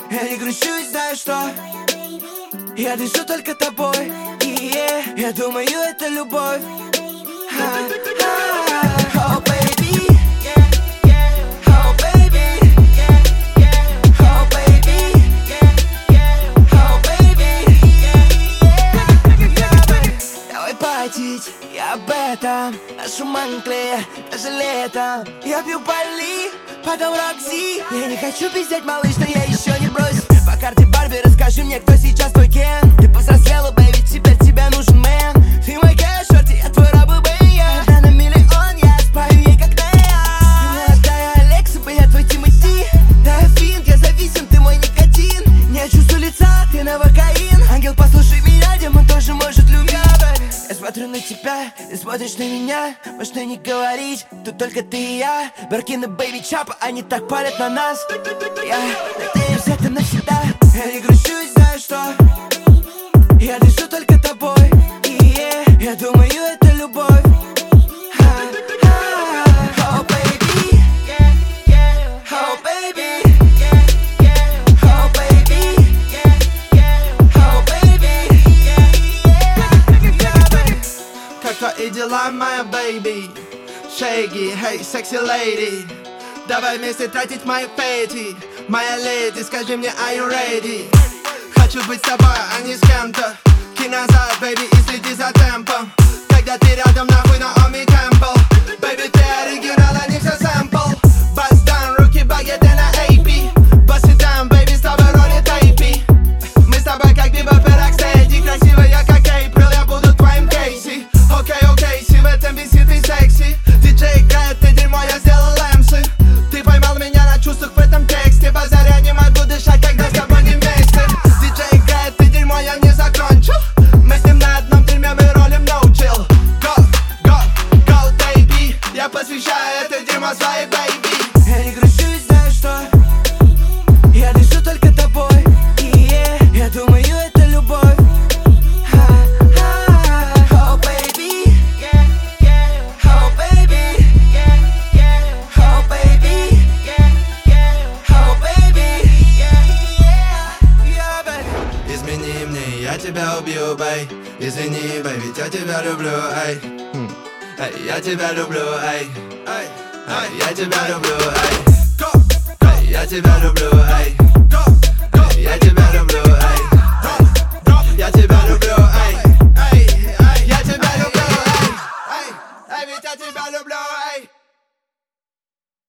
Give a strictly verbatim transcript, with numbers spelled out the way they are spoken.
Я не грущу и знаю, что я дышу только тобой. И yeah, я думаю, это любовь. Oh baby, oh baby, oh baby, oh baby. Давай потить, я об этом. Нашу манкле, даже летом. Я пью Бали, потом Рокси. Я не хочу пиздеть, малыш, но я еще не бросил. По карте Барби расскажи мне, кто сейчас твой Кен. Ты повзрослела, бэйби, теперь тебе нужен мэн. Ты мой кэш, шорти, я твой раб и бэйя. Да на миллион, я спаю ей как Нея. Ты молодая Алекса, я твой Тимати. Да, Финк, я зависим, ты мой никотин. Не чувствую лица, ты навокаин. Ангел, послушай меня, демон тоже может любить. Я смотрю на тебя, ты смотришь на меня. Можно не говорить, тут только ты и я. Баркина, бэйби, чапа, они так палят на нас. Я надеюсь, это навсегда. Я не грущу и знаю, что я дышу только тобой. И yeah, я думаю, это любовь. Oh baby, oh baby, oh baby, oh baby. Как твои дела, моя бэйби? Шейги, hey, секси леди. Давай вместе тратить мои фейти. Моя леди, скажи мне, are you ready? Хочу быть с тобой, а не с кем-то. Кинь назад, бэйби, и следи за темпом. Когда ты рядом, нахуй на Оми Кэмпбелл. Бэйби, ты оригинал, а не все сэмпл. Bust down, руки багеты на эй пи. Bust it down, бэйби, с тобой роли тейпи. Мы с тобой как Бибоп и Рокстеди. Красивая, как Эйприл, я буду твоим Кейси. Окей, окей, си в этом бисе ты секси. Диджей играет, ты дерьмо, я сделал эмсы. Ты поймал меня на чувствах в этом тексте. Базаря не могу дышать, когда с тобой не вместе. Диджей играет, ты дерьмо, я не закончил. Мы с ним на одном фильме, мы ролим no chill. Go, go, go, baby. Я посвящаю это дерьмо своей бэйби. Я не грущу и знаю, что я дышу только тобой. И yeah, я думаю, это любовь. Oh baby, oh baby, oh baby, oh baby. Yeah, baby. Измени мне, я тебя убью, бэй. Извини, бэй, ведь я тебя люблю, эй. Эй, я тебя люблю, эй. Эй, эй, я тебя люблю, эй. Эй, я тебя люблю, эй. Эй, я тебя люблю, эй. Я тебя люблю, эй. Эй, эй, я тебя люблю, эй. Эй, эй, ведь я тебя люблю, эй.